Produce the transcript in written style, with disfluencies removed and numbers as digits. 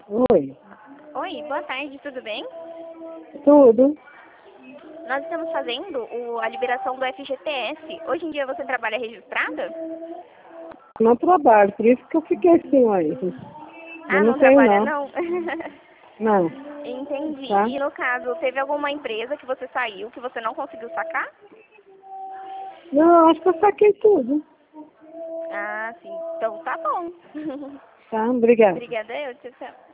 Oi, Oi, boa tarde, tudo bem? tudo? Nós estamos fazendo a liberação do FGTS. Hoje em dia você trabalha registrada? Não trabalho, por isso que eu fiquei assim, olha. Eu Ah, não não tenho trabalha não. não? Não, Entendi. tá? E no caso, teve alguma empresa que você saiu, que você não conseguiu sacar? Não, acho que eu saquei tudo. Ah, sim. Então tá bom. Tá, obrigada. Obrigada, eu, tchau, tchau.